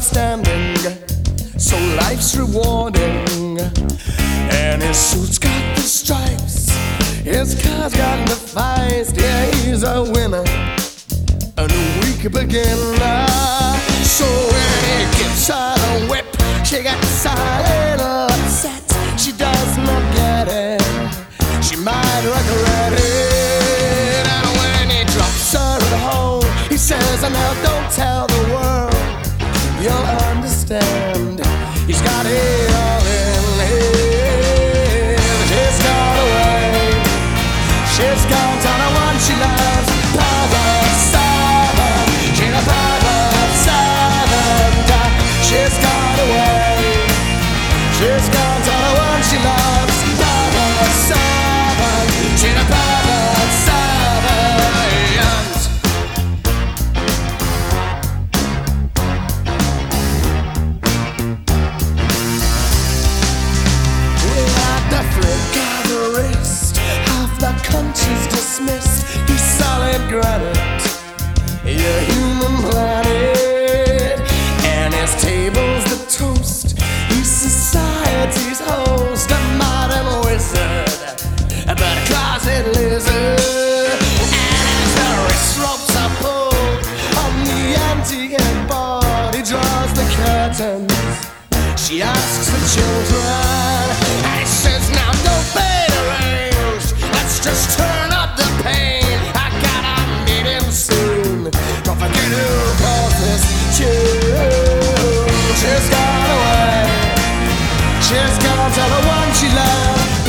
outstanding, so life's rewarding. And his suit's got the stripes, his car's got the feist. Yeah, he's a winner, a new week beginner. So when he gives her a whip, she gets a little upset. She does not get it, she might regret it. And when he drops her at home, he says, now don't tell the world, you'll understand. He's got it all in him. She's gone away, she's gone to the one she loves. Power servant, she's a power servant. She's gone away, she's gone to the one she loves. Power servant, she's a power servant. Without the flick of a wrist, half the country's dismissed. He's solid granite, your human planet, and his table's the toast. He's society's host, a modern wizard, but a closet lizard. And as the wrist ropes are pulled on the antique board, he draws the curtains. She asks the children, and he says, now don't pay the range, let's just turn up the pain. I gotta meet him soon, don't forget who calls this tune. She's gone away, she's gone to the one she loved.